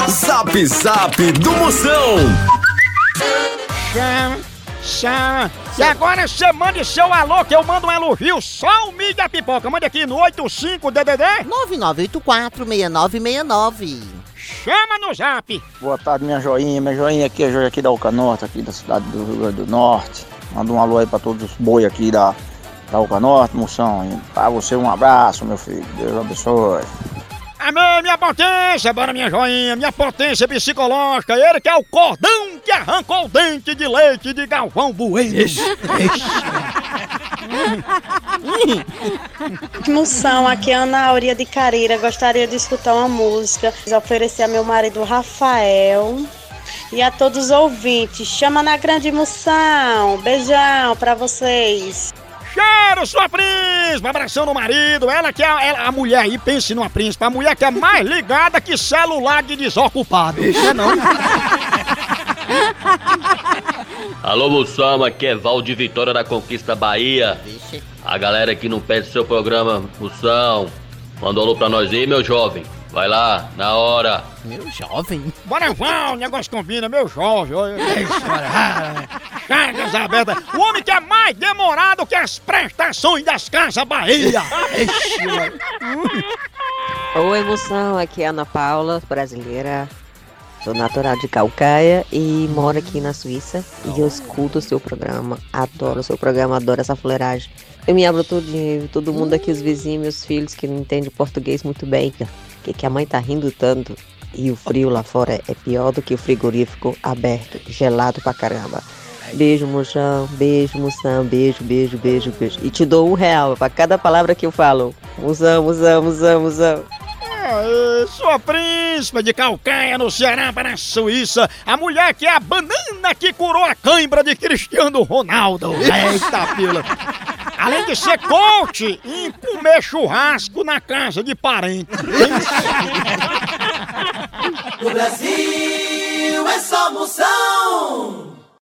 Zap Zap do Moção. Chama. E agora você mande seu alô que eu mando um elogio só o mídia pipoca. Mande aqui no 85-DDD 99846969. Chama no zap. Boa tarde, minha joinha. Minha joinha aqui é Jorge aqui da Alcanorte, aqui da cidade do Rio Grande do Norte. Manda um alô aí pra todos os boi aqui da Alcanorte, Moção. Pra você um abraço, meu filho. Deus abençoe. Amém, minha potência, bora minha joinha, minha potência psicológica. Ele que é o cordão que arrancou o dente de leite de Galvão Bueno. Moção, aqui é Ana Aurea de Careira. Gostaria de escutar uma música. Oferecer a meu marido Rafael e a todos os ouvintes. Chama na grande Moção. Beijão pra vocês. Cheiro, sua príncipe, abração no marido. Ela que é a mulher aí, pense numa príncipe. A mulher que é mais ligada que celular de desocupado. Isso é não. Alô, Moção, aqui é Val de Vitória da Conquista Bahia. A galera que não pede seu programa, Moção, manda um alô pra nós aí, meu jovem. Vai lá, na hora. Meu jovem? Bora, Val, o negócio combina, meu jovem. Chagas abertas. O homem que é mais demorado que as prestações das Casas Bahia. Oi, Moção, aqui é Ana Paula, brasileira. Sou natural de Calcaia e moro aqui na Suíça. E eu escuto o seu programa. Adoro o seu programa, adoro essa fuleiragem. Eu me abro tudinho, todo mundo aqui, os vizinhos, meus filhos que não entendem português muito bem. Que a mãe tá rindo tanto. E o frio lá fora é pior do que o frigorífico aberto, gelado pra caramba. Beijo, Moção, beijo, Moção, beijo, beijo, beijo, beijo. E te dou R$1 pra cada palavra que eu falo. Moção, Moção, Moção, Moção. Sua príncipe de Calcaia, no Ceará, para a Suíça. A mulher que é a banana que curou a cãibra de Cristiano Ronaldo. Eita, pila. Além de ser coach em comer churrasco na casa de parente. No Brasil é só Moção.